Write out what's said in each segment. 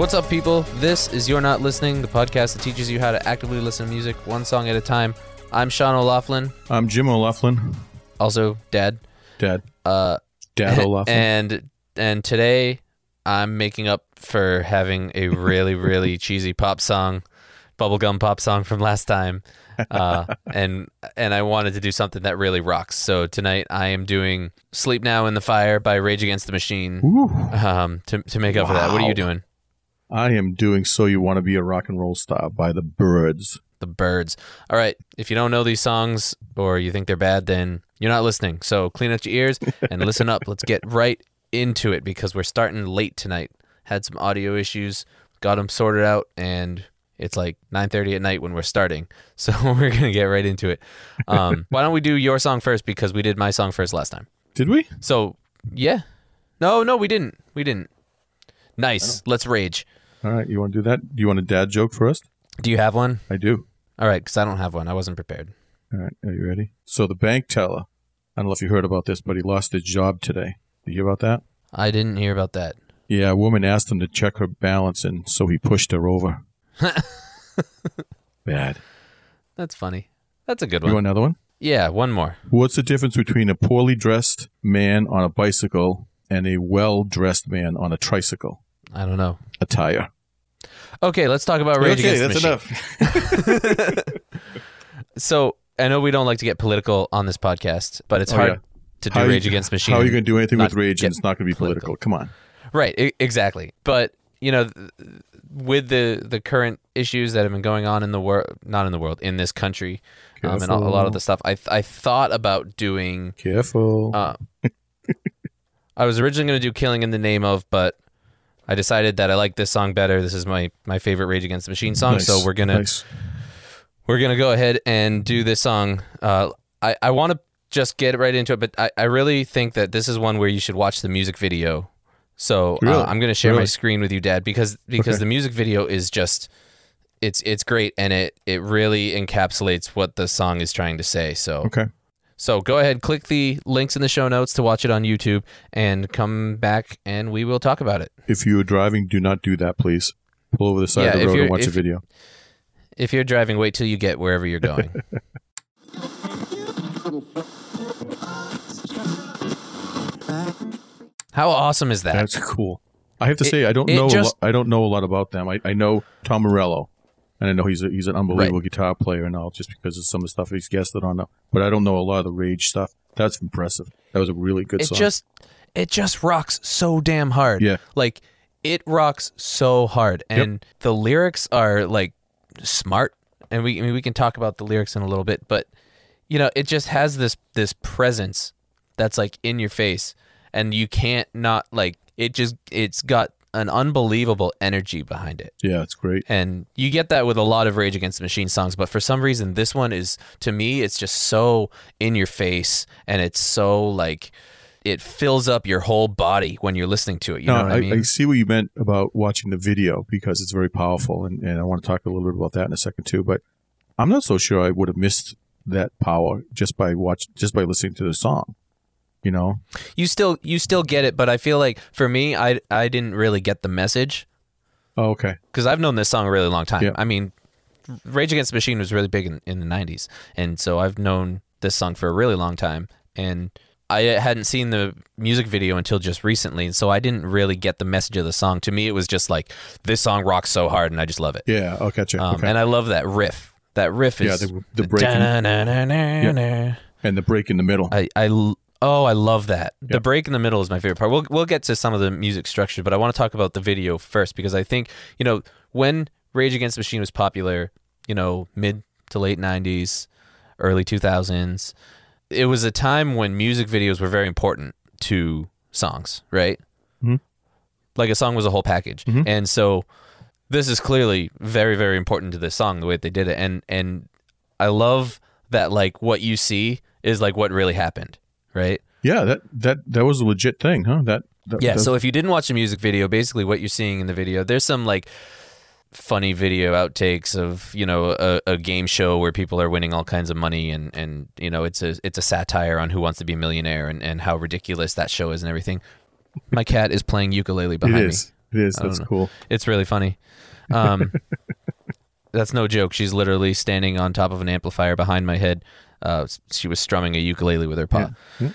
What's up, people? This is You're Not Listening, the podcast that teaches you how to actively listen to music one song at a time. I'm Sean O'Laughlin. I'm Jim O'Laughlin. Also, Dad. Dad O'Laughlin. And today, I'm making up for having a really, really cheesy pop song, bubblegum pop song from last time. And I wanted to do something that really rocks. So tonight, I am doing "Sleep Now in the Fire" by Rage Against the Machine to make up for that. What are you doing? I am doing "So You Want to Be a Rock and Roll Star" by the Byrds. The Byrds. All right. If you don't know these songs or you think they're bad, then you're not listening. So clean up your ears and listen up. Let's get right into it because we're starting late tonight. Had some audio issues, got them sorted out, and it's like 9:30 at night when we're starting. So we're going to get right into it. Why don't we do your song first because we did my song first last time. Did we? So, yeah. No, we didn't. Nice. Let's rage. All right. You want to do that? Do you want a dad joke first? Do you have one? I do. All right, because I don't have one. I wasn't prepared. All right. Are you ready? So the bank teller, I don't know if you heard about this, but he lost his job today. Did you hear about that? I didn't hear about that. Yeah, a woman asked him to check her balance, and so he pushed her over. Bad. That's funny. That's a good one. You want another one? Yeah, one more. What's the difference between a poorly dressed man on a bicycle and a well-dressed man on a tricycle? I don't know. A tire. Okay, let's talk about Rage Against the Machine. That's enough. So, I know we don't like to get political on this podcast, but it's hard to do Rage Against the Machine. How are you going to do anything with Rage and it's not going to be political? Come on. Right, exactly. But, you know, with the current issues that have been going on in the world, not in the world, in this country, and a lot of the stuff, I thought about doing... Careful. I was originally going to do Killing in the Name of, but I decided that I like this song better. This is my favorite Rage Against the Machine song, Nice. so we're gonna go ahead and do this song. I want to just get right into it, but I really think that this is one where you should watch the music video. So Really? I'm going to share my screen with you, Dad, because the music video is just it's great, and it really encapsulates what the song is trying to say. So Okay. So go ahead, click the links in the show notes to watch it on YouTube, and come back, and we will talk about it. If you are driving, do not do that, please. Pull over the side of the road and watch the video. If you're driving, wait till you get wherever you're going. How awesome is that? That's cool. I have to say, I don't know a lot about them. I know Tom Morello, and I know he's an unbelievable guitar player and all, just because of some of the stuff he's guested on. But I don't know a lot of the Rage stuff. That's impressive. That was a really good song. It just rocks so damn hard. Yeah. Like, it rocks so hard. And the lyrics are, like, smart. And we can talk about the lyrics in a little bit. But, you know, it just has this presence that's, like, in your face. And you can't not, like, it's got an unbelievable energy behind it. Yeah, it's great. And you get that with a lot of Rage Against the Machine songs, but for some reason, this one is, to me, it's just so in your face, and it's so, like, it fills up your whole body when you're listening to it. You know what I mean? I see what you meant about watching the video, because it's very powerful, and I want to talk a little bit about that in a second too. But I'm not so sure I would have missed that power just by listening to the song. You know, you still get it, but I feel like for me, I didn't really get the message. Oh, okay. Because I've known this song a really long time. Yeah. I mean, Rage Against the Machine was really big in the 90s, and so I've known this song for a really long time, and I hadn't seen the music video until just recently, so I didn't really get the message of the song. To me, it was just like, this song rocks so hard, and I just love it. Yeah, I'll catch it. Okay. And I love that riff. That riff is... Yeah, the break and the break in the middle. I love that. Yep. The break in the middle is my favorite part. We'll get to some of the music structure, but I want to talk about the video first, because I think, you know, when Rage Against the Machine was popular, you know, mid to late 90s, early 2000s, it was a time when music videos were very important to songs, right? Mm-hmm. Like, a song was a whole package. Mm-hmm. And so this is clearly very, very important to this song, the way that they did it. And I love that, like, what you see is, like, what really happened. Right? Yeah, that was a legit thing, huh? So if you didn't watch the music video, basically what you're seeing in the video, there's some, like, funny video outtakes of, you know, a game show where people are winning all kinds of money, and you know, it's a satire on Who Wants to Be a Millionaire and how ridiculous that show is and everything. My cat is playing ukulele behind me. It is. That's cool. It's really funny. That's no joke. She's literally standing on top of an amplifier behind my head. She was strumming a ukulele with her paw. Yeah.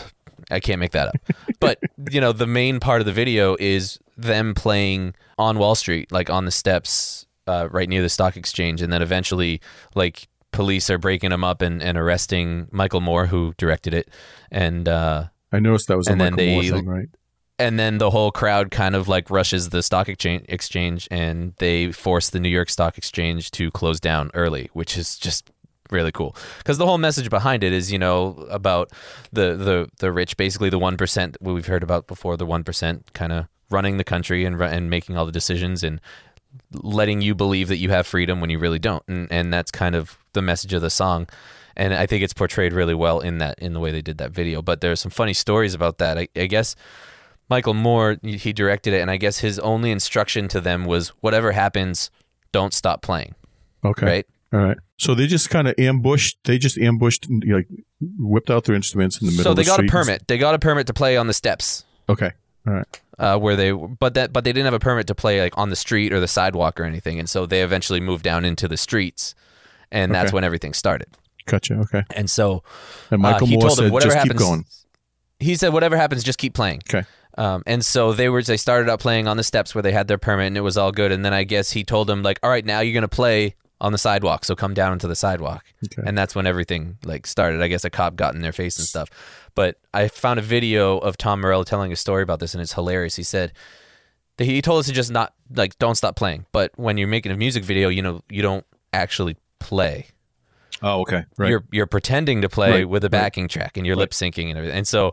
I can't make that up. But, the main part of the video is them playing on Wall Street, like on the steps right near the stock exchange. And then eventually, like, police are breaking them up and arresting Michael Moore, who directed it. And I noticed that was a Michael Moore thing, right? And then the whole crowd kind of like rushes the stock exchange, and they force the New York Stock Exchange to close down early, which is just really cool. Because the whole message behind it is, about the rich, basically the 1%, what we've heard about before, the 1% kind of running the country and making all the decisions and letting you believe that you have freedom when you really don't. And that's kind of the message of the song. And I think it's portrayed really well in the way they did that video. But there's some funny stories about that. I guess Michael Moore, he directed it, and I guess his only instruction to them was, whatever happens, don't stop playing. Okay. Right? All right. So they just kind of ambushed, like whipped out their instruments in the middle of the street. So they got a permit. They got a permit to play on the steps. Okay. All right. But they didn't have a permit to play like on the street or the sidewalk or anything. And so they eventually moved down into the streets, and that's when everything started. Gotcha. Okay. And so and Michael Moore said, whatever just happens, keep going. He said, whatever happens, just keep playing. Okay. And so they started out playing on the steps where they had their permit, and it was all good. And then I guess he told them, like, all right, now you're going to play on the sidewalk, so come down into the sidewalk. Okay. And that's when everything like started. I guess a cop got in their face and stuff. But I found a video of Tom Morello telling a story about this, and it's hilarious. He said that he told us to just not, like, don't stop playing. But when you're making a music video, you don't actually play. Oh, okay. Right. You're pretending to play with a backing track, and you're lip syncing and everything. And so,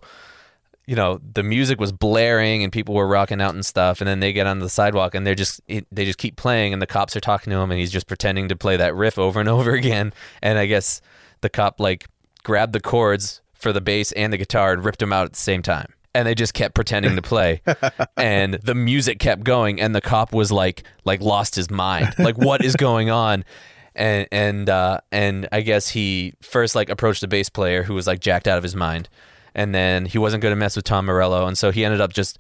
the music was blaring and people were rocking out and stuff, and then they get on the sidewalk and they just keep playing, and the cops are talking to him, and he's just pretending to play that riff over and over again. And I guess the cop like grabbed the chords for the bass and the guitar and ripped them out at the same time. And they just kept pretending to play, and the music kept going, and the cop was like lost his mind, like, what is going on? And I guess he first like approached the bass player, who was like jacked out of his mind. And then he wasn't going to mess with Tom Morello, and so he ended up just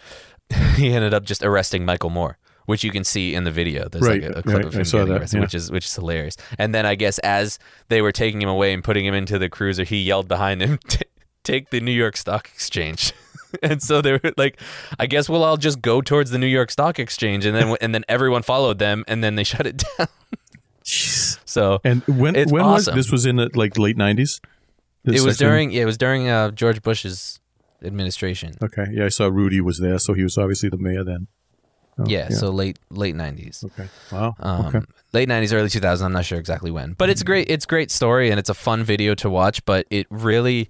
arresting Michael Moore, which you can see in the video. There's like a clip of him getting arrested, which is hilarious. And then I guess as they were taking him away and putting him into the cruiser, he yelled behind him, "Take the New York Stock Exchange." And so they were like, "I guess we'll all just go towards the New York Stock Exchange," and then everyone followed them, and then they shut it down. So and when awesome. this was in the like late 90s? It was during George Bush's administration. Okay, yeah, I saw Rudy was there, so he was obviously the mayor then. Oh, yeah, so late 90s. Okay, wow. Late 90s, early 2000s. I'm not sure exactly when, but it's great. It's a great story, and it's a fun video to watch. But it really,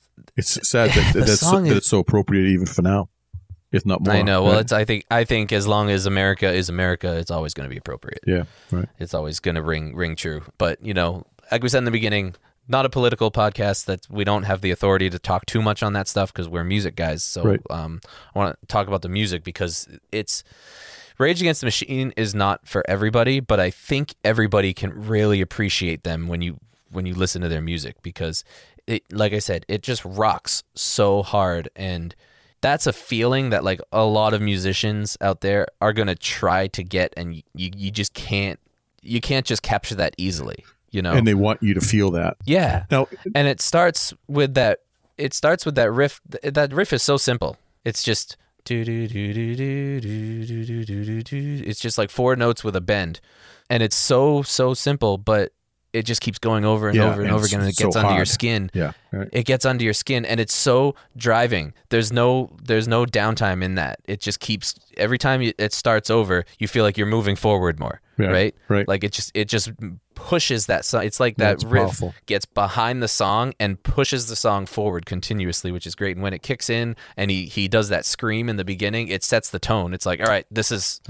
it's sad that it's so appropriate even for now, if not more. I know. Well, right? I think as long as America is America, it's always going to be appropriate. Yeah, right. It's always going to ring true. But like we said in the beginning, not a political podcast. That we don't have the authority to talk too much on that stuff because we're music guys. So I want to talk about the music because it's Rage Against the Machine is not for everybody, but I think everybody can really appreciate them when you listen to their music because it, like I said, it just rocks so hard, and that's a feeling that like a lot of musicians out there are gonna try to get, and you just can't. You can't just capture that easily. And they want you to feel that. Yeah. Now, and it starts with that. It starts with that riff. That riff is so simple. It's just do do do do do do do do do. It's just like 4 notes with a bend, and it's so simple, but it just keeps going over and over and over again, and it gets under your skin. Yeah, right. It gets under your skin, and it's so driving. There's no downtime in that. It just keeps every time it starts over, you feel like you're moving forward more. Right. Like it just pushes that song. It's like that riff powerful. Gets behind the song and pushes the song forward continuously, which is great. And when it kicks in and he does that scream in the beginning, it sets the tone. It's like, all right, this is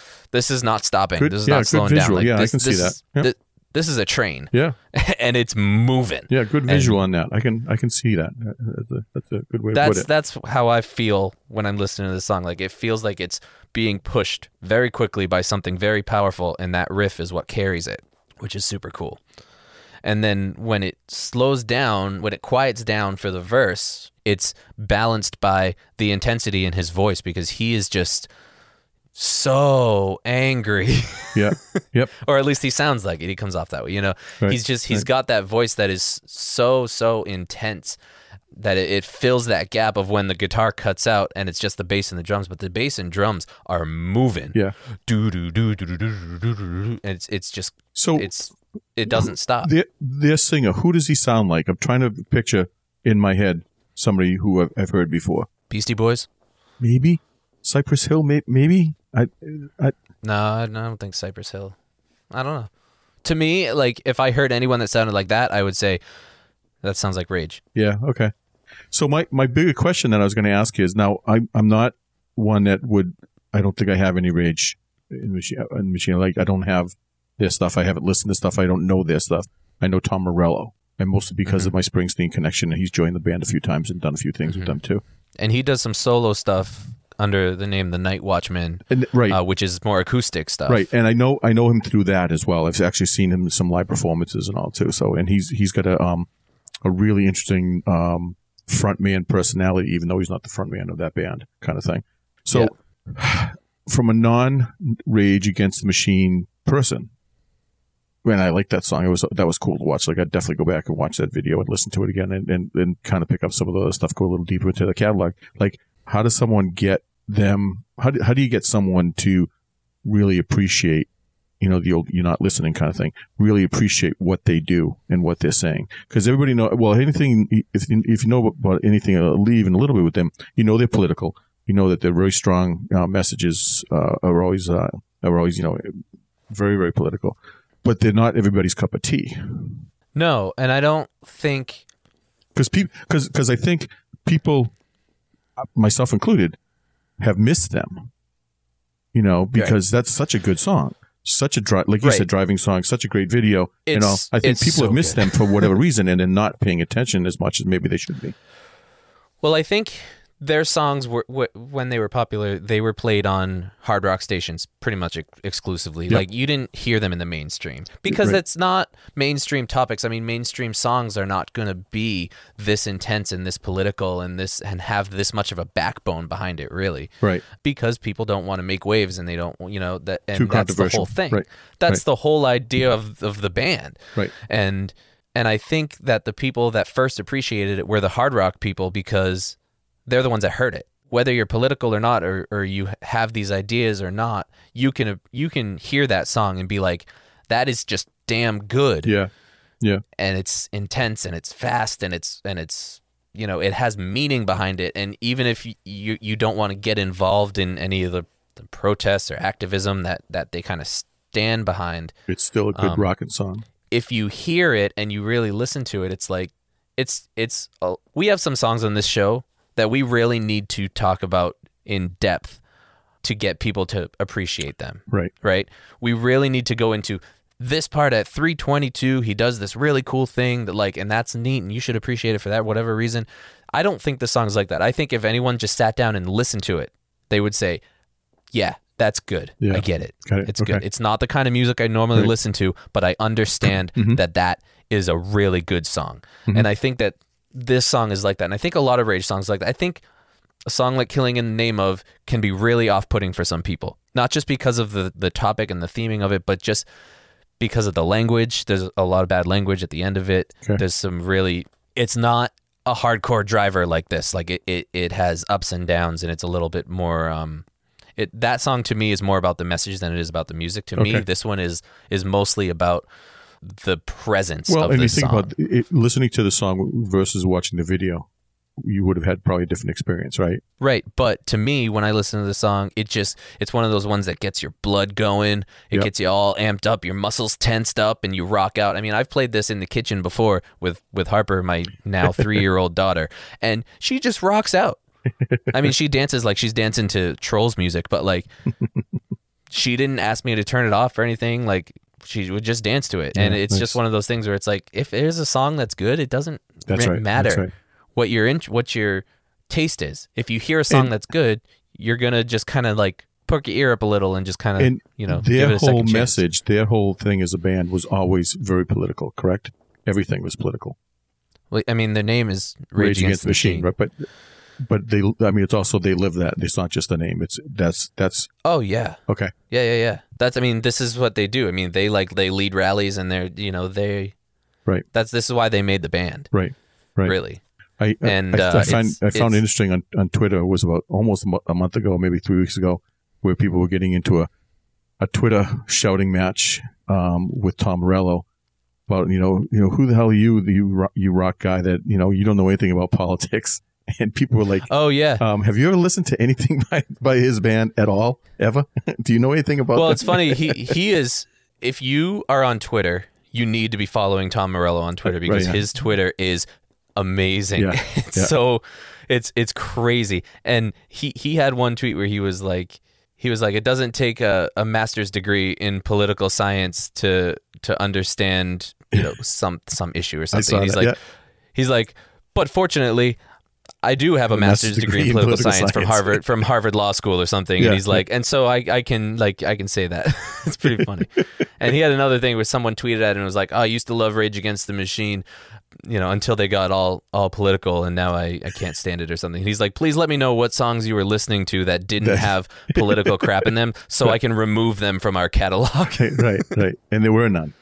not stopping. Good, this is not slowing visual. down. Like, I can see that. Yep. This is a train. Yeah. And it's moving. Yeah, good visual on that. I can see that. That's a good way to put it. That's how I feel when I'm listening to this song. Like it feels like it's being pushed very quickly by something very powerful, and that riff is what carries it, which is super cool. And then when it slows down, when it quiets down for the verse, it's balanced by the intensity in his voice because he is just so angry. Yeah. Yep. Or at least he sounds like it. He comes off that way. You know, Right. he's got that voice that is so intense that it fills that gap of when the guitar cuts out and it's just the bass and the drums, but the bass and drums are moving. Yeah. Do do do do do do do do. And it's just So it doesn't stop. Their singer, who does he sound like? I'm trying to picture in my head somebody who I've heard before. Beastie Boys? Maybe Cypress Hill. Maybe No, I don't think Cypress Hill. I don't know. To me, like if I heard anyone that sounded like that, I would say that sounds like Rage. Yeah. Okay. So my bigger question that I was going to ask is, now I'm not one that would. I don't think I have any Rage in machine. Like I don't have their stuff. I haven't listened to stuff. I don't know their stuff. I know Tom Morello, and mostly because of my Springsteen connection, and he's joined the band a few times and done a few things with them too. And he does some solo stuff under the name The Night Watchman, right? Which is more acoustic stuff, right? And I know him through that as well. I've actually seen him in some live performances and all too. So, and he's got a really interesting frontman personality, even though he's not the frontman of that band, kind of thing. So, from a non-Rage Against the Machine person, and I like that song. That was cool to watch. Like I'd definitely go back and watch that video and listen to it again, and kind of pick up some of the other stuff, go a little deeper into the catalog. Like, how does someone get them? How do you get someone to really appreciate, the old "you're not listening" kind of thing? Really appreciate what they do and what they're saying, because everybody know. Well, anything if you know about anything, even a little bit with them, they're political. You know that they're very strong messages are always very very political. But they're not everybody's cup of tea. No, and I don't think because I think people, myself included, have missed them. Because that's such a good song, such a like you said, driving song, such a great video. I think people have missed them for whatever reason, and they're not paying attention as much as maybe they should be. Well, I think their songs were when they were popular, they were played on hard rock stations pretty much exclusively. Yep. Like you didn't hear them in the mainstream because that's not mainstream topics. I mean, mainstream songs are not going to be this intense and this political and have this much of a backbone behind it, really. Right. Because people don't want to make waves and they don't, that, and too that's the whole thing. Right. That's the whole idea of the band. Right. And I think that the people that first appreciated it were the hard rock people because they're the ones that heard it. Whether you're political or not, or you have these ideas or not, you can hear that song and be like, that is just damn good. Yeah. Yeah. And it's intense and it's fast and it's it has meaning behind it. And even if you don't want to get involved in any of the protests or activism that they kind of stand behind, it's still a good rockin' song. If you hear it and you really listen to it, it's like we have some songs on this show that we really need to talk about in depth to get people to appreciate them. Right. Right? We really need to go into this part at 3:22. He does this really cool thing that and that's neat and you should appreciate it for that, whatever reason. I don't think the song's like that. I think if anyone just sat down and listened to it, they would say, yeah, that's good. Yeah. I get it. It's good. It's not the kind of music I normally listen to, but I understand that is a really good song. Mm-hmm. And I think that this song is like that. And I think a lot of Rage songs like that. I think a song like Killing in the Name Of can be really off-putting for some people. Not just because of the topic and the theming of it, but just because of the language. There's a lot of bad language at the end of it. Okay. There's some really... It's not a hardcore driver like this. Like it has ups and downs, and it's a little bit more... that song to me is more about the message than it is about the music. To me, this one is mostly about the presence of the song. Well, and you think about it, listening to the song versus watching the video, you would have had probably a different experience, right? Right. But to me, when I listen to the song, it's one of those ones that gets your blood going. It gets you all amped up, your muscles tensed up, and you rock out. I mean, I've played this in the kitchen before with Harper, my now 3-year-old daughter, and she just rocks out. I mean, she dances like she's dancing to Trolls music, but she didn't ask me to turn it off or anything. She would just dance to it. And it's just one of those things where it's like, if there's a song that's good, it doesn't matter what your taste is. If you hear a song that's good, you're going to just kind of perk your ear up a little and just kind of, give it a second chance. Their whole message, their whole thing as a band was always very political, correct? Everything was political. Well, I mean, their name is Rage Against the Machine. Right? But But it's also they live that. It's not just a name. That's. Oh yeah. Okay. Yeah. This is what they do. I mean, they lead rallies, and Right. This is why they made the band. Right. Really. I found it interesting on Twitter. It was about almost a month ago, maybe 3 weeks ago, where people were getting into a Twitter shouting match with Tom Morello about who the hell are you rock guy that you don't know anything about politics, and people were like, oh yeah, have you ever listened to anything by his band at all ever? Do you know anything about? Well, it's funny. He is. If you are on Twitter, you need to be following Tom Morello on Twitter because his Twitter is amazing. Yeah. So it's crazy. And he had one tweet where he was like, it doesn't take a master's degree in political science to understand some issue or something. He's like, but fortunately, I do have a master's degree in political science from Harvard Law School or something. And he's like, and so I can say that. It's pretty funny. And he had another thing where someone tweeted at him and was like, oh, I used to love Rage Against the Machine, until they got all political, and now I can't stand it or something. And he's like, please let me know what songs you were listening to that didn't have political crap in them so I can remove them from our catalog. Right. And there were none.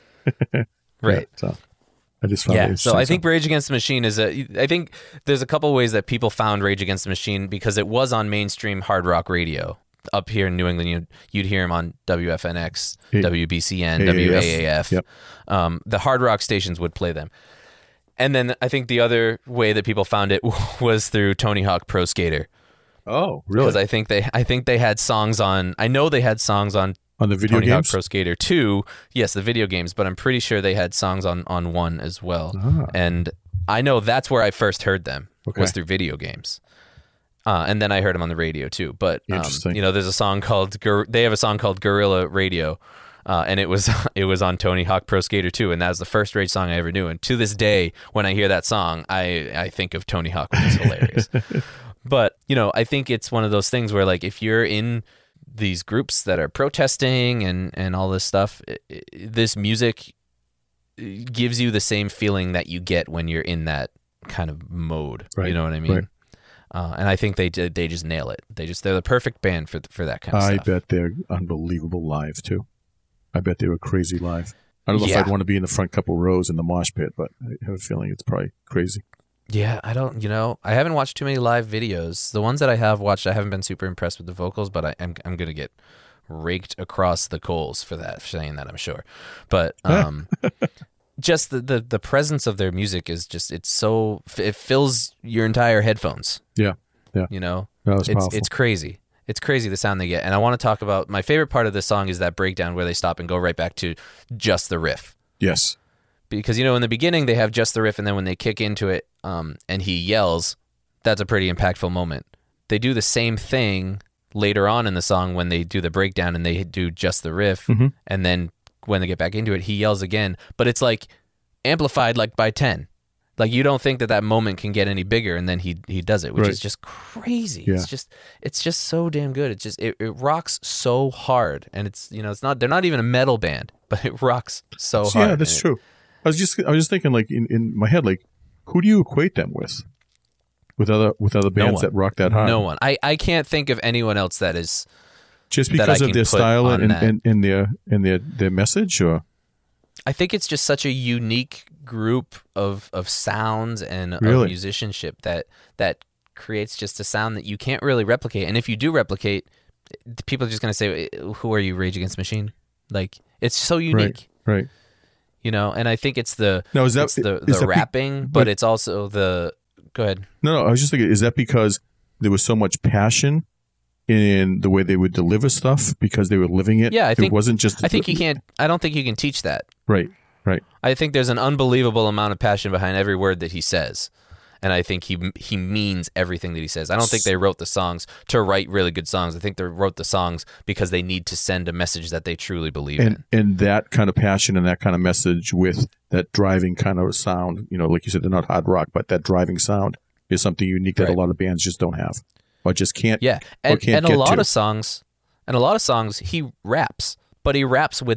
Right. Yeah, so I just found it. So I think Rage Against the Machine I think there's a couple ways that people found Rage Against the Machine because it was on mainstream hard rock radio. Up here in New England, you'd hear him on WFNX, WBCN, WAAF. Yep. The hard rock stations would play them. And then I think the other way that people found it was through Tony Hawk Pro Skater. Oh, really? Because I think they had songs on. I know they had songs on the video Tony games? Hawk Pro Skater 2. Yes, the video games, but I'm pretty sure they had songs on 1 as well. Ah. And I know that's where I first heard them was through video games. And then I heard them on the radio too. But Interesting. there's a song called they have a song called Guerrilla Radio. And it was on Tony Hawk Pro Skater 2, and that was the first Rage song I ever knew. And to this day, when I hear that song, I think of Tony Hawk, which is hilarious. But I think it's one of those things where, like, if you're in these groups that are protesting and all this stuff, this music gives you the same feeling that you get when you're in that kind of mode. Right. You know what I mean? Right. And I think they just nail it. They're the perfect band for that kind of stuff. I bet they're unbelievable live too. I bet they were crazy live. I don't know if I'd want to be in the front couple rows in the mosh pit, but I have a feeling it's probably crazy. Yeah, I haven't watched too many live videos. The ones that I have watched, I haven't been super impressed with the vocals, but I'm going to get raked across the coals for saying that, I'm sure. But just the presence of their music is just, it fills your entire headphones. Yeah. It's crazy. It's crazy the sound they get. And I want to talk about my favorite part of this song is that breakdown where they stop and go right back to just the riff. Yes. Because, in the beginning they have just the riff, and then when they kick into it and he yells, that's a pretty impactful moment. They do the same thing later on in the song when they do the breakdown and they do just the riff. Mm-hmm. And then when they get back into it, he yells again. But it's like amplified like by 10. Like, you don't think that moment can get any bigger, and then he does it, which is just crazy. Yeah. It's just so damn good. It rocks so hard, and they're not even a metal band, but it rocks so hard. Yeah, that's true. I was just thinking, like, in my head, like, who do you equate them with? With other bands that rock that hard? No one. I can't think of anyone else that is just because of their style and their message, or I think it's just such a unique group of sounds and of musicianship that creates just a sound that you can't really replicate. And if you do replicate, people are just going to say, who are you, Rage Against the Machine? Like, it's so unique. Right. And I think it's the rapping, but it's also the... Go ahead. No, I was just thinking, is that because there was so much passion in the way they would deliver stuff because they were living it? Yeah, I think it wasn't just... I don't think you can teach that. Right. I think there's an unbelievable amount of passion behind every word that he says. And I think he means everything that he says. I don't think they wrote the songs to write really good songs. I think they wrote the songs because they need to send a message that they truly believe in. And that kind of passion and that kind of message with that driving kind of sound, like you said, they're not hard rock, but that driving sound is something unique that a lot of bands just don't have or just can't. Yeah, and a lot of songs he raps, but he raps with that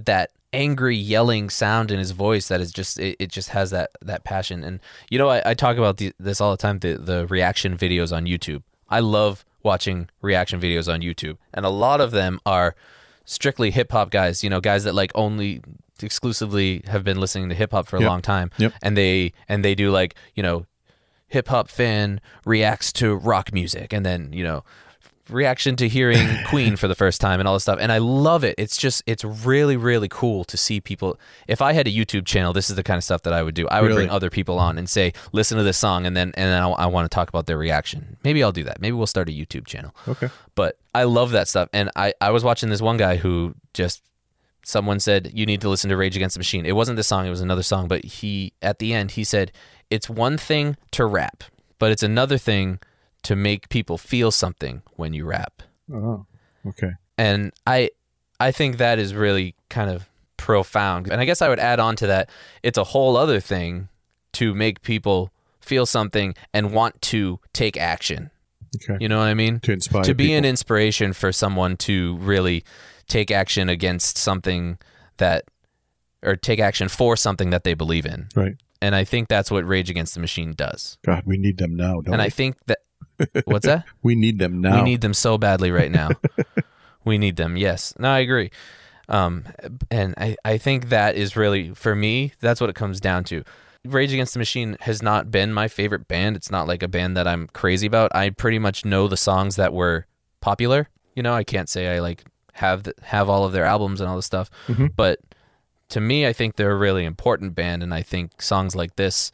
angry yelling sound in his voice that is just it just has that passion. And I talk about this all the time, the reaction videos on YouTube. I love watching reaction videos on YouTube, and a lot of them are strictly hip hop guys, guys that like only exclusively have been listening to hip hop for a long time. Yep. And they do like, hip hop fan reacts to rock music, and then, reaction to hearing Queen for the first time and all this stuff. And I love it. It's really, really cool to see people. If I had a YouTube channel, this is the kind of stuff that I would do. I would bring other people on and say, listen to this song, and then I want to talk about their reaction. Maybe I'll do that. Maybe we'll start a YouTube channel. Okay. But I love that stuff. And I was watching this one guy who someone said, you need to listen to Rage Against the Machine. It wasn't this song, it was another song, but at the end he said, it's one thing to rap, but it's another thing to make people feel something when you rap. Oh, okay. And I think that is really kind of profound. And I guess I would add on to that, it's a whole other thing to make people feel something and want to take action. Okay. You know what I mean? To inspire to be people. An inspiration for someone to really take action against something or take action for something that they believe in. Right. And I think that's what Rage Against the Machine does. God, we need them now, don't we? And I think that... What's that? We need them now. We need them so badly right now. We need them, yes. No, I agree. And I think that is really, for me, that's what it comes down to. Rage Against the Machine has not been my favorite band. It's not like a band that I'm crazy about. I pretty much know the songs that were popular. I can't say I like have all of their albums and all this stuff. Mm-hmm. But to me, I think they're a really important band, and I think songs like this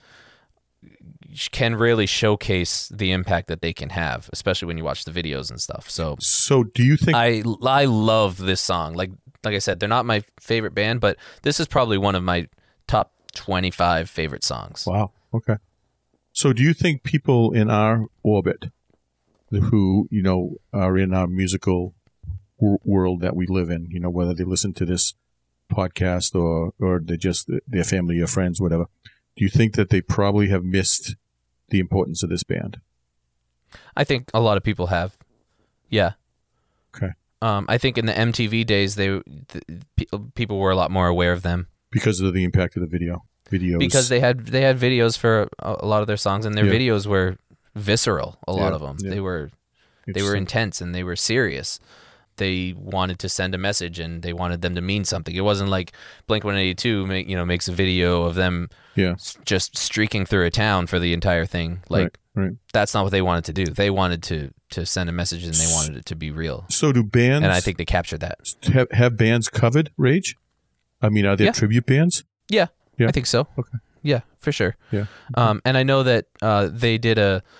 can really showcase the impact that they can have, especially when you watch the videos and stuff. So do you think I love this song? Like I said, they're not my favorite band, but this is probably one of my top 25 favorite songs. Wow. Okay. So do you think people in our orbit who, are in our musical world that we live in, whether they listen to this podcast or they just their family or friends, whatever, do you think that they probably have missed the importance of this band? I think a lot of people have. Yeah. Okay. I think in the MTV days, people were a lot more aware of them because of the impact of the videos. Because they had videos for a lot of their songs, and their videos were visceral. A lot of them. Yeah. They were intense and they were serious. They wanted to send a message and they wanted them to mean something. It wasn't like Blink-182 makes a video of them just streaking through a town for the entire thing. Like right. That's not what they wanted to do. They wanted to send a message, and they wanted it to be real. So do bands? And I think they captured that. Have bands covered Rage? I mean, are there tribute bands? Yeah, I think so. Okay. Yeah, for sure. Yeah. And I know that they did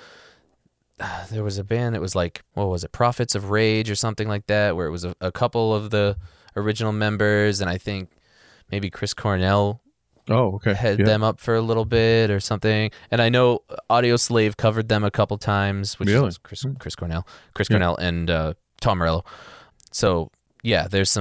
there was a band that was like, what was it, Prophets of Rage or something like that, where it was a couple of the original members, and I think maybe Chris Cornell had them up for a little bit or something. And I know Audio Slave covered them a couple times, which was Chris Cornell, and Tom Morello. So yeah, there's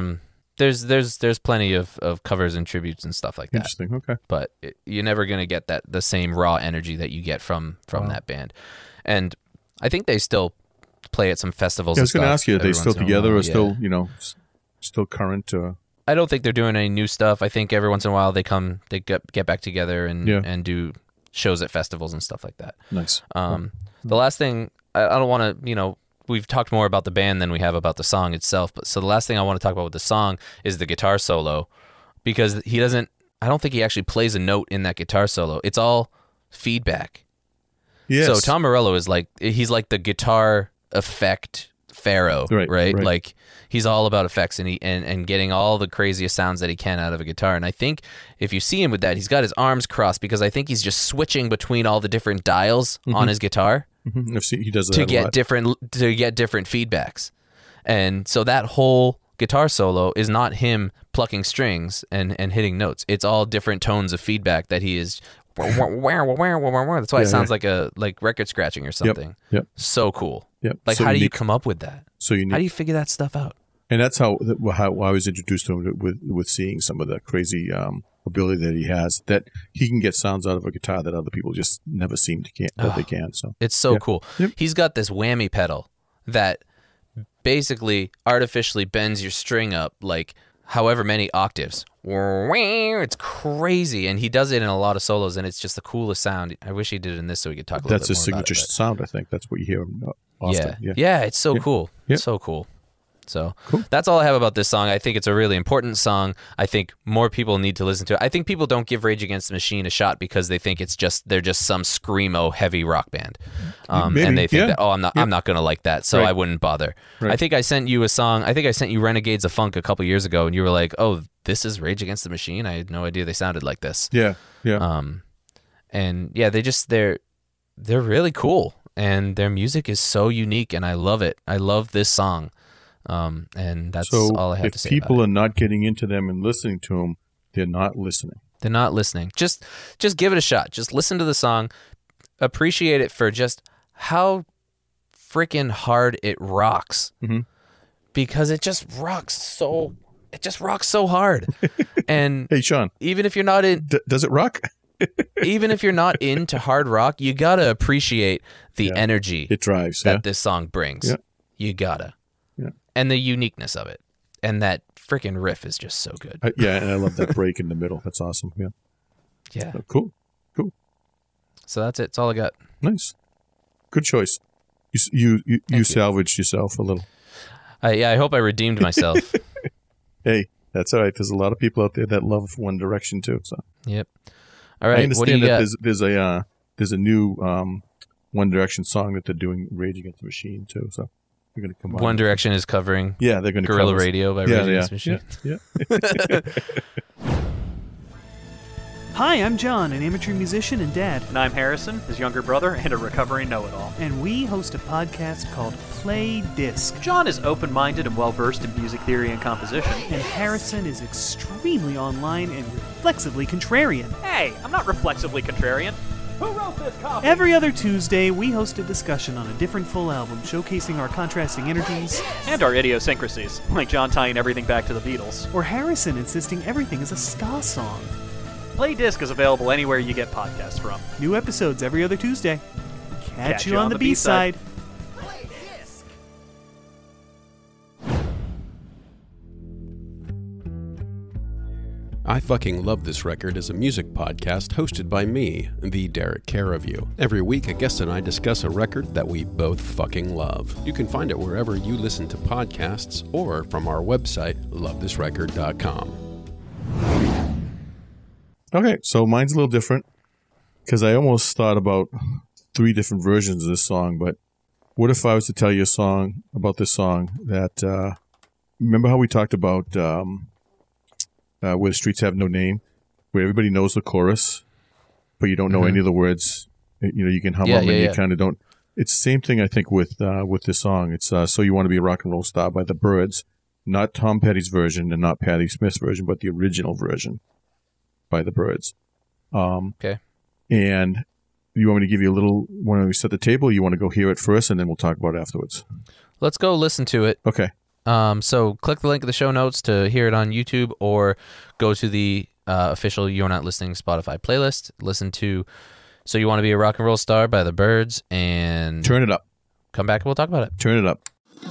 plenty of covers and tributes and stuff like that. Interesting. Okay. But you're never gonna get the same raw energy that you get from that band. And I think they still play at some festivals. I was going to ask you, are they still together or still, still current? I don't think they're doing any new stuff. I think every once in a while they get back together and do shows at festivals and stuff like that. Nice. The last thing, I don't want to, we've talked more about the band than we have about the song itself. But so the last thing I want to talk about with the song is the guitar solo, because I don't think he actually plays a note in that guitar solo. It's all feedback. Yes. So Tom Morello he's like the guitar effect pharaoh, right? Like he's all about effects and getting all the craziest sounds that he can out of a guitar. And I think if you see him with that, he's got his arms crossed because I think he's just switching between all the different dials on his guitar. Mm-hmm. He does that to get different feedbacks. And so that whole guitar solo is not him plucking strings and hitting notes. It's all different tones of feedback that he is. That's why it sounds like record scratching or something. Yep. So cool. Yep. Like, so how unique. do you come up with that? So unique. How do you figure that stuff out? And that's how I was introduced to him with seeing some of the crazy ability that he has, that he can get sounds out of a guitar that other people just never seem that they can. So it's so cool. Yep. He's got this whammy pedal that basically artificially bends your string up like however many octaves. It's crazy, and he does it in a lot of solos, and it's just the coolest sound. I wish he did it in this so we could talk a little bit more about it. That's his signature sound, I think. That's what you hear him often. Yeah, it's so cool. Yeah. So cool. So cool. That's all I have about this song. I think it's a really important song. I think more people need to listen to it. I think people don't give Rage Against the Machine a shot because they think they're just some screamo heavy rock band, and they think that I'm not gonna like that, so I wouldn't bother. Right. I think I sent you a song. I think I sent you Renegades of Funk a couple years ago, and you were like, "Oh, this is Rage Against the Machine." I had no idea they sounded like this. Yeah. And yeah, they're really cool, and their music is so unique, and I love it. I love this song. And that's all I have to say. If people are not getting into them and listening to them, they're not listening. They're not listening. Just give it a shot. Just listen to the song. Appreciate it for just how freaking hard it rocks. Mm-hmm. Because it just rocks so hard. And hey, Sean, even if you're not in, does it rock? Even if you're not into hard rock, you gotta appreciate the energy it drives that this song brings. Yeah. You gotta. And the uniqueness of it. And that freaking riff is just so good. And I love that break in the middle. That's awesome. Yeah. Yeah. Cool. So that's it. That's all I got. Nice. Good choice. You salvaged yourself a little. I hope I redeemed myself. Hey, that's all right. There's a lot of people out there that love One Direction too. So. Yep. All right. I understand that there's a new One Direction song that they're doing Rage Against the Machine too. So. We're going to combine One Direction is covering they're going to Guerrilla Radio by Rage Against the Machine. Yeah. Hi, I'm John, an amateur musician and dad. And I'm Harrison, his younger brother and a recovering know-it-all. And we host a podcast called Play Disc. John is open-minded and well-versed in music theory and composition. And Harrison is extremely online and reflexively contrarian. Hey, I'm not reflexively contrarian. Who wrote this copy? Every other Tuesday, we host a discussion on a different full album, showcasing our contrasting energies. And our idiosyncrasies, like John tying everything back to the Beatles. Or Harrison insisting everything is a ska song. Play Disc is available anywhere you get podcasts from. New episodes every other Tuesday. Catch you on the B-side. I Fucking Love This Record is a music podcast hosted by me, the Derek Care of You. Every week, a guest and I discuss a record that we both fucking love. You can find it wherever you listen to podcasts or from our website, lovethisrecord.com. Okay, so mine's a little different because I almost thought about 3 different versions of this song, but what if I was to tell you a song about this song that, remember how we talked about Where the Streets Have No Name, where everybody knows the chorus, but you don't know any of the words. You can hum them and you kind of don't. It's the same thing, I think, with this song. It's So You Want to Be a Rock and Roll Star by the Byrds, not Tom Petty's version and not Patti Smith's version, but the original version by the Byrds. Okay. And you want me to give you a little, when we set the table, you want to go hear it first, and then we'll talk about it afterwards? Let's go listen to it. Okay. So click the link in the show notes to hear it on YouTube, or go to the official You're Not Listening Spotify playlist. Listen to So You Want to Be a Rock and Roll Star by the Byrds, and turn it up. Come back and we'll talk about it. Turn it up.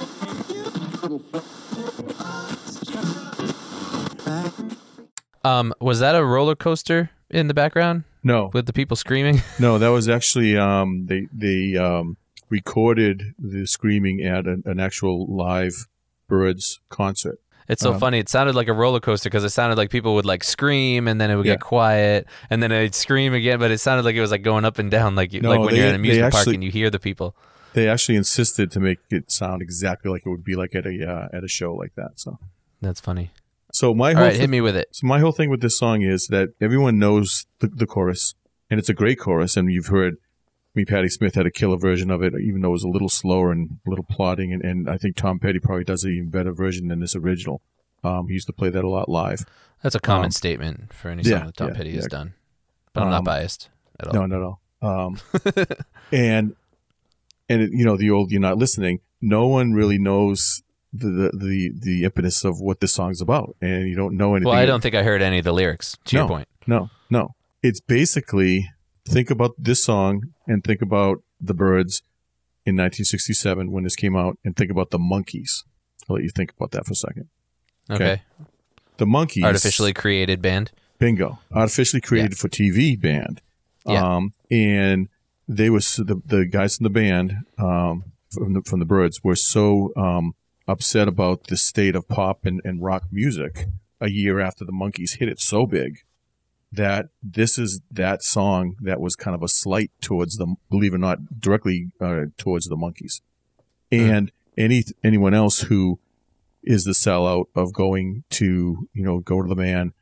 Was that a roller coaster in the background? No. With the people screaming? No, that was actually they recorded the screaming at an actual live Byrds concert. It's so funny. It sounded like a roller coaster because it sounded like people would like scream and then it would get quiet and then they'd scream again, but it sounded like it was like going up and down like when you're in an amusement park and you hear the people. They actually insisted to make it sound exactly like it would be like at a show like that. So that's funny. So hit me with it. So my whole thing with this song is that everyone knows the chorus, and it's a great chorus, and you've heard Patti Smith had a killer version of it, even though it was a little slower and a little plodding, and I think Tom Petty probably does an even better version than this original. He used to play that a lot live. That's a common statement for any song that Tom Petty has done, but I'm not biased at all. No, not at all. And the old "You're Not Listening." No one really knows the impetus of what this song's about, and you don't know anything. Well, I don't think I heard any of the lyrics. To your point, no. It's basically, think about this song and think about the Byrds in 1967 when this came out, and think about the Monkees. I'll let you think about that for a second. Okay. the Monkees, artificially created band. Bingo, artificially created for TV band. Yeah. And they was the guys in the band from the Byrds were so upset about the state of pop and rock music a year after the Monkees hit it so big that this is that song that was kind of a slight towards them, believe it or not, directly towards the Monkees. And anyone else who is the sellout of going to, go to the band,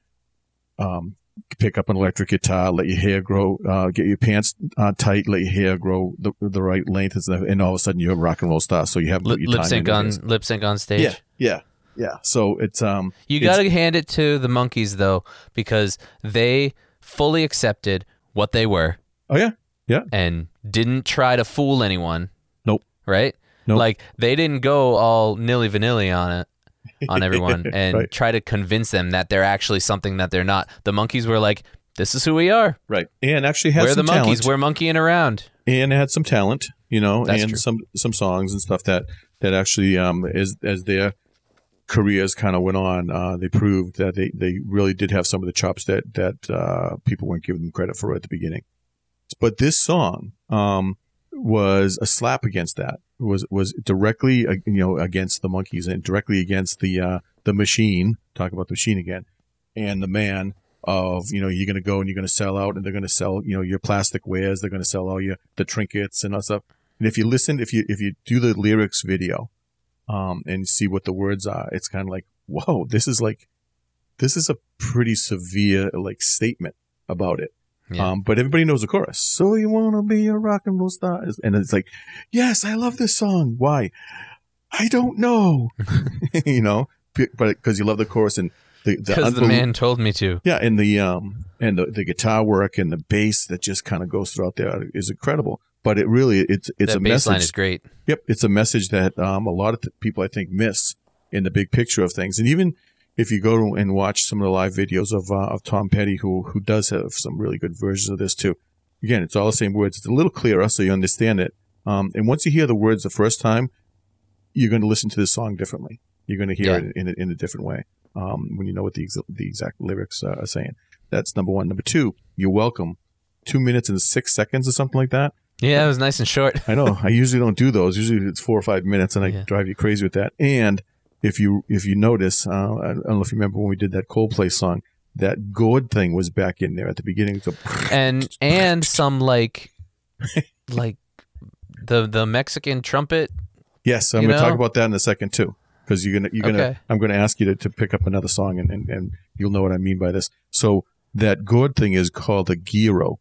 pick up an electric guitar, let your hair grow, get your pants tight, let your hair grow the right length, and all of a sudden you're a rock and roll star. So you have lip sync on stage. Yeah. So it's you got to hand it to the Monkees though, because they fully accepted what they were. Oh yeah, and didn't try to fool anyone. Nope. Right. Nope. Like they didn't go all nilly vanilly on everyone and right. try to convince them that they're actually something that they're not. The Monkees were like, "This is who we are." Right. And actually had we're some the talent. Monkees. We're monkeying around. And had some talent, That's and true. some songs and stuff that actually as their careers kind of went on, they proved that they really did have some of the chops that people weren't giving them credit for at the beginning. But this song was a slap against that. Was directly against the Monkees and directly against the machine. Talk about the machine again, and the man of you're going to go and you're going to sell out, and they're going to sell your plastic wares. They're going to sell all the trinkets and all stuff. And if you listen, if you do the lyrics video, and see what the words are, it's kind of like, whoa, this is a pretty severe statement about it. Yeah. But everybody knows the chorus. So you want to be a rock and roll star? And it's like, yes, I love this song. Why? I don't know. But because you love the chorus and because the man told me to. Yeah, and the guitar work and the bass that just kind of goes throughout there is incredible. But it's that a bass message. line is great. Yep, it's a message that a lot of people I think miss in the big picture of things. And even if you go and watch some of the live videos of Tom Petty, who does have some really good versions of this too. Again, it's all the same words. It's a little clearer so you understand it. And once you hear the words the first time, you're going to listen to this song differently. You're going to hear it in a different way when you know what the exact lyrics are saying. That's number one. Number two, You're Welcome. 2 minutes and 6 seconds or something like that. Yeah, it was nice and short. I know. I usually don't do those. Usually it's 4 or 5 minutes, and I drive you crazy with that. And if you notice, I don't know if you remember when we did that Coldplay song, that gourd thing was back in there at the beginning. So and some like the Mexican trumpet. Yes, I'm going to talk about that in a second too, because Okay. I'm going to ask you to pick up another song, and you'll know what I mean by this. So that gourd thing is called a gyro,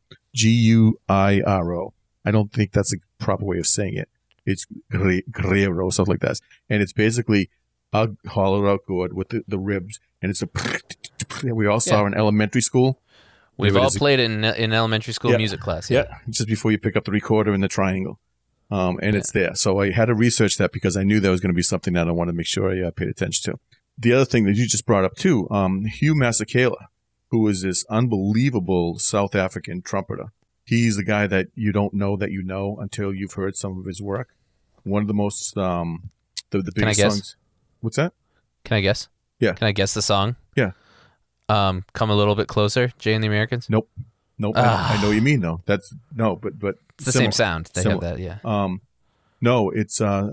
Guiro. I don't think that's a proper way of saying it. It's gyro, something like that. And it's basically a hollowed out gourd with the ribs. And it's we all saw in elementary school. We've all played it in elementary school music class. Yeah, just before you pick up the recorder in the triangle. It's there. So I had to research that because I knew that was going to be something that I wanted to make sure I paid attention to. The other thing that you just brought up too, Hugh Masekela, who is this unbelievable South African trumpeter. He's the guy that you don't know that you know until you've heard some of his work. One of the most the biggest songs. What's that? Can I guess? Yeah. Can I guess the song? Yeah. Come a Little Bit Closer, Jay and the Americans? Nope. I know what you mean though. That's but it's the same sound. They have that, yeah. No, it's a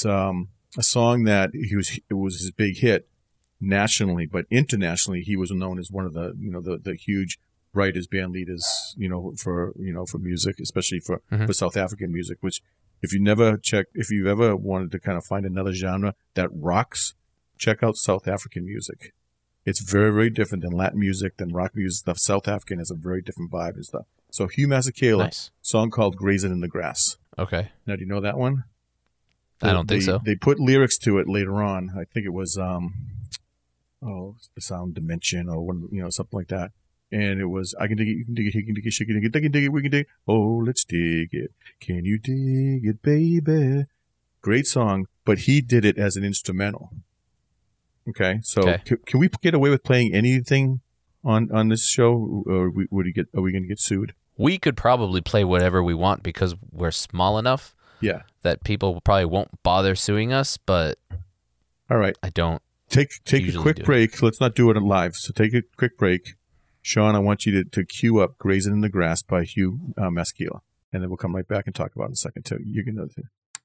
song that it was his big hit nationally, but internationally he was known as one of the huge writers, band leaders, for music, especially for South African music, which if you've ever wanted to kind of find another genre that rocks, check out South African music. It's very, very different than Latin music, than rock music stuff. South African has a very different vibe and stuff. So Hugh Masekela, song called Grazing in the Grass. Okay. Now, do you know that one? I don't think so. They put lyrics to it later on. I think it was, the Sound Dimension or something like that. And it was, I can dig it, you can dig it, he can dig it, she can dig it, dig it, we can dig it. Oh, let's dig it. Can you dig it, baby? Great song, but he did it as an instrumental. Okay, so can we get away with playing anything on this show, or are we going to get sued? We could probably play whatever we want because we're small enough. Yeah. That people probably won't bother suing us, but all right, I don't take a quick break. Let's not do it live. So take a quick break. Sean, I want you to cue up "Grazing in the Grass" by Hugh Masekela, and then we'll come right back and talk about it in a second too. You can know it too.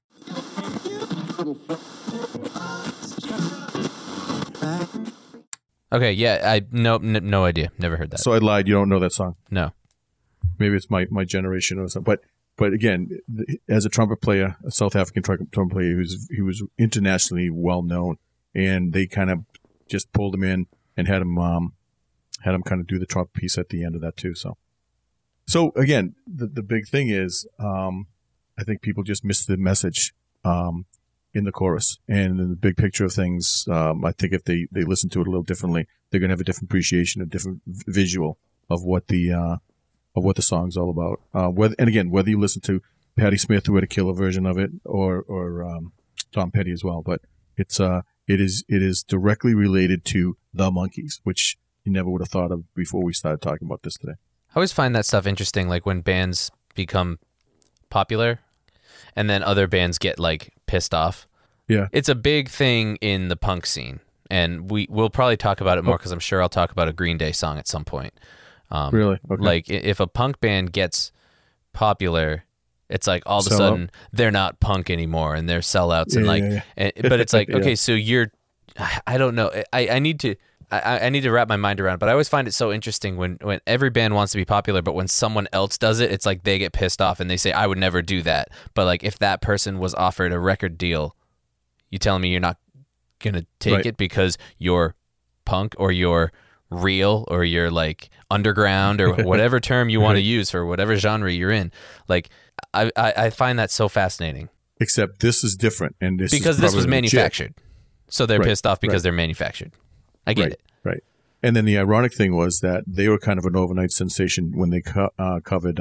Okay, yeah, I no idea. Never heard that. So I lied. You don't know that song? No. Maybe it's my generation or something. But again, as a trumpet player, a South African trumpet player, he was internationally well known, and they kind of just pulled him in and had him kind of do the trumpet piece at the end of that too. So again, the big thing is, I think people just missed the message in the chorus, and in the big picture of things. I think if they listen to it a little differently, they're going to have a different appreciation, a different visual of what the song's all about. Whether you listen to Patti Smith, who had a killer version of it, or Tom Petty as well, but it is directly related to the Monkees, which you never would have thought of before we started talking about this today. I always find that stuff interesting, like when bands become popular and then other bands get like pissed off. Yeah. It's a big thing in the punk scene, and we'll probably talk about it more because I'm sure I'll talk about a Green Day song at some point. Really? Okay. Like if a punk band gets popular, it's like all of a sudden they're not punk anymore and they're sellouts but it's like, okay, so I don't know. I need to wrap my mind around it, but I always find it so interesting when every band wants to be popular, but when someone else does it, it's like they get pissed off and they say, I would never do that. But like if that person was offered a record deal, you telling me you're not going to take it because you're punk or you're real or you're like underground or whatever term you want to use for whatever genre you're in. Like I find that so fascinating. Except this is different, and this was manufactured. So they're pissed off because they're manufactured. I get it. Right. And then the ironic thing was that they were kind of an overnight sensation when they covered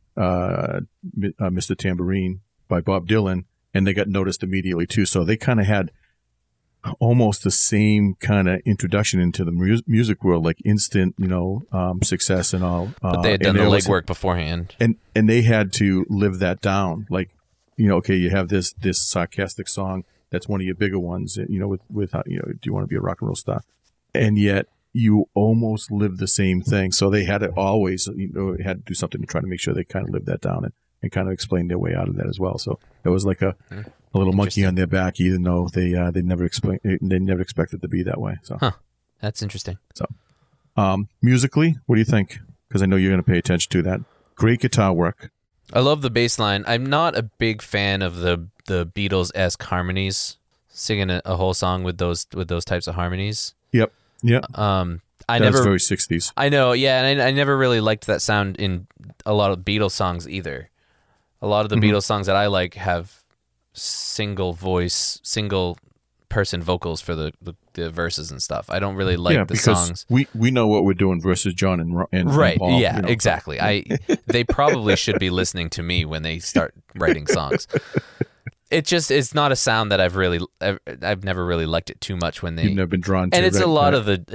Mr. Tambourine by Bob Dylan, and they got noticed immediately too. So they kind of had almost the same kind of introduction into the music world, like instant, success and all. But they had done the legwork beforehand, and they had to live that down. Like, okay, you have this sarcastic song that's one of your bigger ones. With do you want to be a rock and roll star? And yet you almost live the same thing. So they had to always, had to do something to try to make sure they kind of lived that down and kind of explain their way out of that as well. So it was like a little monkey on their back, even though they never expected to be that way. So that's interesting. So musically, what do you think? Because I know you're going to pay attention to that. Great guitar work. I love the bass line. I'm not a big fan of the Beatles-esque harmonies, singing a whole song with those types of harmonies. Yep. Yeah. That's very 60s. I know, yeah, and I never really liked that sound in a lot of Beatles songs either. A lot of the Beatles songs that I like have single voice, single person vocals for the verses and stuff. I don't really like the songs. We know what we're doing versus John and right. Paul, Yeah, exactly. They probably should be listening to me when they start writing songs. It's not a sound that I've never really liked it too much when they. You've never been drawn to. And it's a lot of the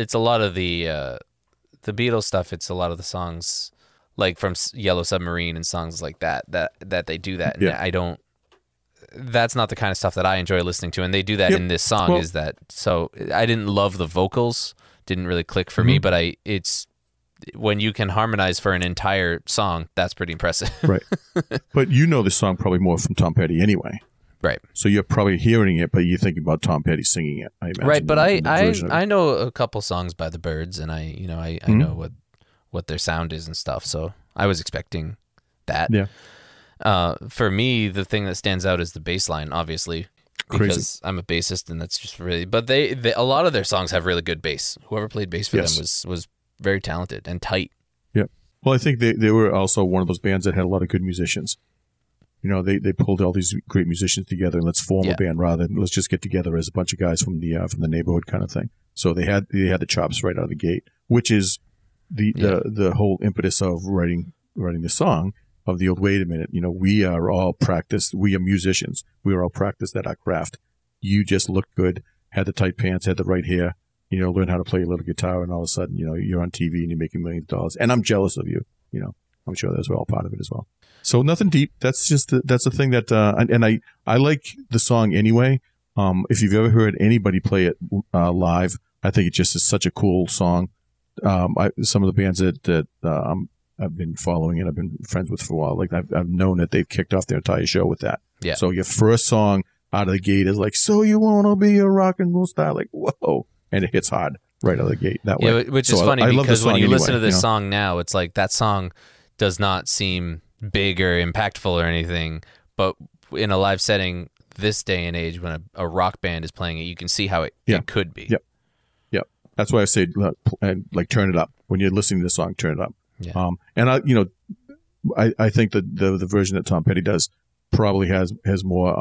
Beatles stuff. It's a lot of the songs like from Yellow Submarine and songs like that they do that. And I don't. That's not the kind of stuff that I enjoy listening to, and they do that in this song. So I didn't love the vocals, didn't really click for me, but it's when you can harmonize for an entire song, that's pretty impressive. Right. But the song probably more from Tom Petty anyway. Right. So you're probably hearing it, but you're thinking about Tom Petty singing it. I imagine. Right, but I know a couple songs by the Byrds, and I know what their sound is and stuff. So I was expecting that. Yeah. For me, the thing that stands out is the bass line, obviously, because I'm a bassist, and that's just really. But they a lot of their songs have really good bass. Whoever played bass for them was very talented and tight. Yeah. Well, I think they were also one of those bands that had a lot of good musicians. They pulled all these great musicians together and let's form a band rather than let's just get together as a bunch of guys from the neighborhood kind of thing. So they had the chops right out of the gate, which is the whole impetus of writing the song of the old Wait a Minute. We are all practiced. We are musicians. We are all practiced at our craft. You just looked good, had the tight pants, had the right hair. Learn how to play a little guitar, and all of a sudden, you're on TV and you're making millions of dollars. And I'm jealous of you. I'm sure those were all part of it as well. So nothing deep. That's just that's the thing that and I like the song anyway. If you've ever heard anybody play it live, I think it just is such a cool song. Some of the bands that I've been following and I've been friends with for a while, like I've known that they've kicked off their entire show with that. Yeah. So your first song out of the gate is like, "So you wanna be a rock and roll star?" Like, whoa, and it hits hard right out of the gate that way. Yeah, which is funny because when you listen to this song now, it's like that song does not seem big or impactful or anything, but in a live setting this day and age, when a rock band is playing it, you can see how it could be. Yep. That's why I say like turn it up when you're listening to the song. Turn it up. Yeah. And I think that the version that Tom Petty does probably has more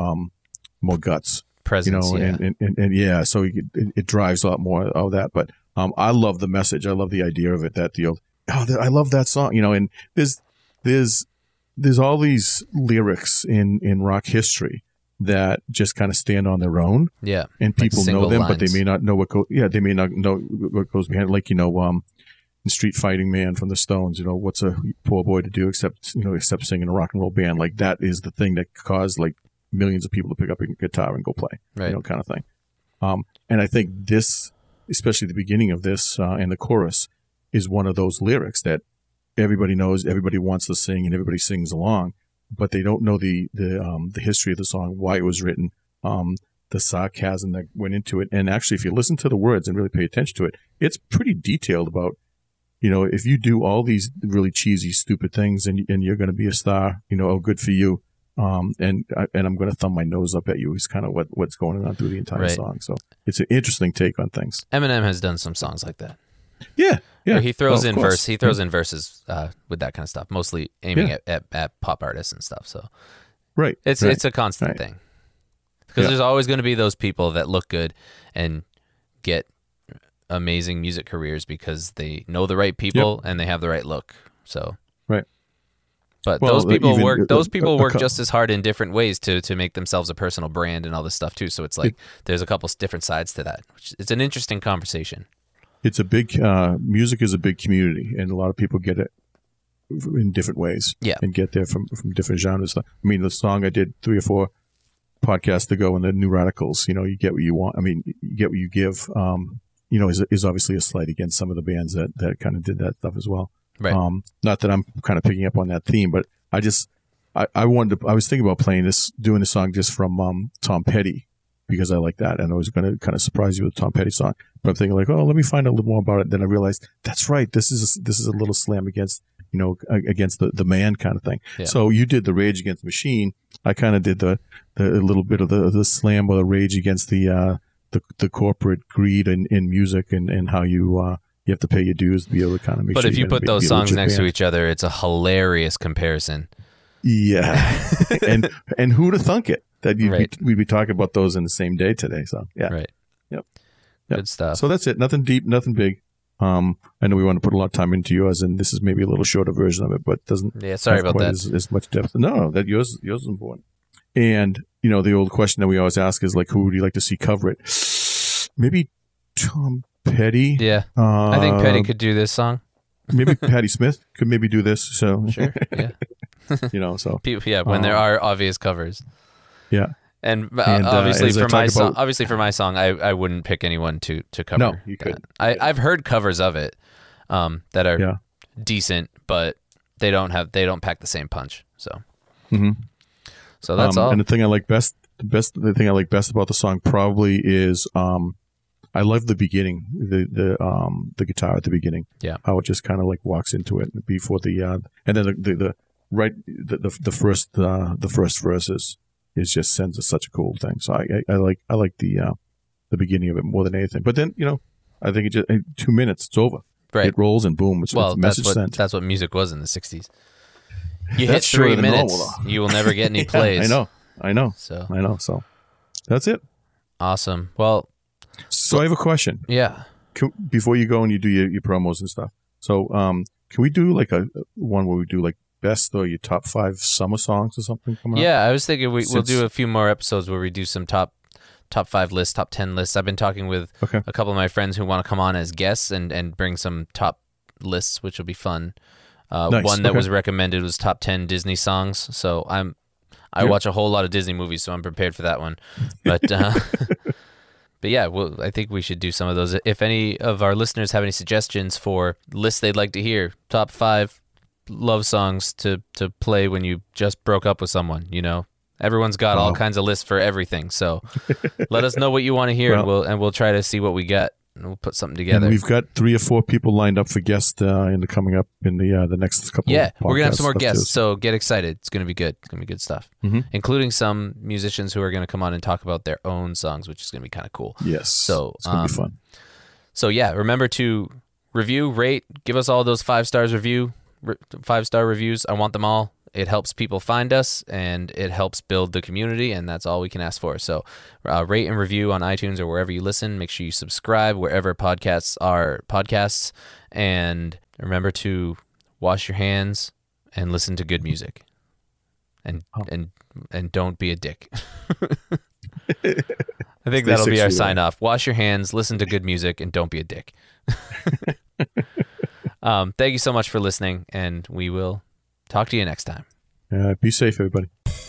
guts, presence. And yeah, so it drives a lot more of that. But I love the message. I love the idea of it. That I love that song. And there's all these lyrics in rock history that just kind of stand on their own. Yeah. And people know them, lines. but they may not know they may not know what goes behind it. Like, in Street Fighting Man from the Stones, what's a poor boy to do except sing in a rock and roll band? Like, that is the thing that caused like millions of people to pick up a guitar and go play, right. Kind of thing. And I think this, especially the beginning of this and the chorus, is one of those lyrics that everybody knows, everybody wants to sing, and everybody sings along, but they don't know the history of the song, why it was written, the sarcasm that went into it. And actually, if you listen to the words and really pay attention to it, it's pretty detailed about, if you do all these really cheesy, stupid things and you're going to be a star, good for you. And I'm going to thumb my nose up at you is kind of what's going on through the entire song. So it's an interesting take on things. Eminem has done some songs like that. Yeah. Where he throws in verses with that kind of stuff, mostly aiming at pop artists and stuff. So right, it's a constant thing because there's always going to be those people that look good and get amazing music careers because they know the right people and they have the right look. So right. But those people work just as hard in different ways to make themselves a personal brand and all this stuff too. So it's like there's a couple different sides to that. It's an interesting conversation. It's a big music is a big community, and a lot of people get it in different ways. Yeah, and get there from different genres. I mean, the song I did 3 or 4 podcasts ago, and the New Radicals. You get what you want. I mean, you get what you give. Is obviously a slight against some of the bands that kind of did that stuff as well. Right. Not that I'm kind of picking up on that theme, but I was thinking about doing this song just from Tom Petty, because I like that, and I was going to kind of surprise you with a Tom Petty song. But I'm thinking like, let me find out a little more about it. Then I realized that's right. This is a little slam against against the man kind of thing. Yeah. So you did the Rage Against the Machine. I kind of did the little bit of the slam or the rage against the corporate greed in music and how you have to pay your dues to be able to kind of make. But sure if you put those songs next to each other, it's a hilarious comparison. Yeah, and who'd have thunk it that we'd be talking about those in the same day today? So yeah, right. Yep. Good stuff. So that's it. Nothing deep, nothing big. I know we want to put a lot of time into yours, and this is maybe a little shorter version of it, but doesn't. Yeah, sorry about that. As much depth. No, that yours is important. And the old question that we always ask is like, who would you like to see cover it? Maybe Tom Petty. Yeah, I think Petty could do this song. Maybe Patti Smith could maybe do this. So sure, yeah. So when there are obvious covers. Yeah. And obviously for my song, I wouldn't pick anyone to cover. No, you could. I've heard covers of it that are decent, but they don't pack the same punch. So, so that's all. And the thing I like best about the song probably is I love the beginning, the guitar at the beginning. Yeah, how it just kind of like walks into it before and then the first verses. It just sends such a cool thing. So I like the beginning of it more than anything. But then I think it just 2 minutes, it's over. Right. It rolls and boom, it's message sent. That's what music was in the 60s. You hit 3 minutes, you will never get any plays. I know. So that's it. Awesome. Well, so I have a question. Yeah. Before you go and you do your promos and stuff. So can we do like a one where we do like best or your top 5 summer songs or something coming up? Yeah, I was thinking we'll do a few more episodes where we do some top 5 lists, top 10 lists. I've been talking with a couple of my friends who want to come on as guests and bring some top lists, which will be fun. Nice. One that was recommended was top 10 Disney songs. So I'm I watch a whole lot of Disney movies, so I'm prepared for that one. But but yeah, I think we should do some of those. If any of our listeners have any suggestions for lists they'd like to hear, top 5 love songs to play when you just broke up with someone, everyone's got all kinds of lists for everything. So let us know what you want to hear, and we'll try to see what we get. And we'll put something together. And we've got 3 or 4 people lined up for guests coming up in the next couple. Yeah, we're gonna have some more guests, so get excited. It's gonna be good. It's gonna be good stuff, including some musicians who are gonna come on and talk about their own songs, which is gonna be kind of cool. Yes, so it's gonna be fun. So yeah, remember to review, rate, give us all those 5-star reviews. I want them all. It helps people find us, and it helps build the community, and that's all we can ask for. So rate and review on iTunes or wherever you listen. Make sure you subscribe wherever podcasts are podcasts. And remember to wash your hands and listen to good music. And don't be a dick. I think that'll be our sign-off. Wash your hands, listen to good music, and don't be a dick. Thank you so much for listening, and we will talk to you next time. Be safe, everybody.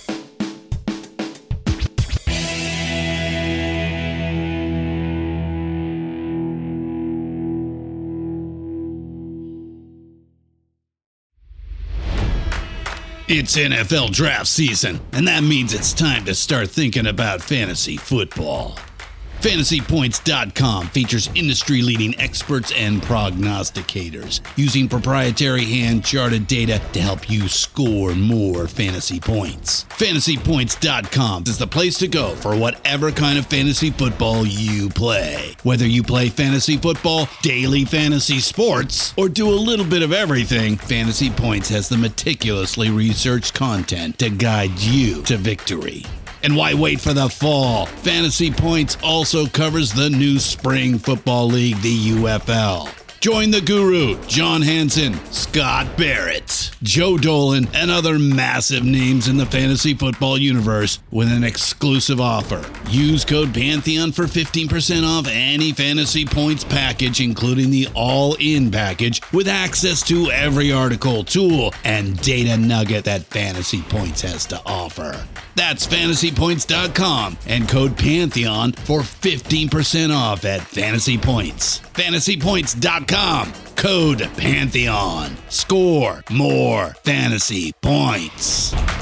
It's NFL draft season, and that means it's time to start thinking about fantasy football. FantasyPoints.com features industry-leading experts and prognosticators using proprietary hand-charted data to help you score more fantasy points. FantasyPoints.com is the place to go for whatever kind of fantasy football you play. Whether you play fantasy football, daily fantasy sports, or do a little bit of everything, Fantasy Points has the meticulously researched content to guide you to victory. And why wait for the fall? Fantasy Points also covers the new spring football league, the UFL. Join the guru, John Hansen, Scott Barrett, Joe Dolan, and other massive names in the fantasy football universe with an exclusive offer. Use code Pantheon for 15% off any Fantasy Points package, including the all-in package, with access to every article, tool, and data nugget that Fantasy Points has to offer. That's FantasyPoints.com and code Pantheon for 15% off at Fantasy Points. FantasyPoints.com, code Pantheon. Score more fantasy points.